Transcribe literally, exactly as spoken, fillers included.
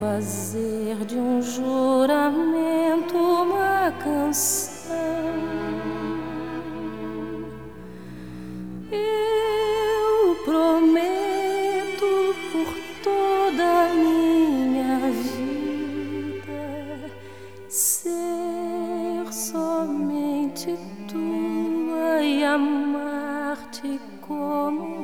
Fazer de um juramento uma canção. Eu prometo por toda a minha vida ser somente tua e amar-te como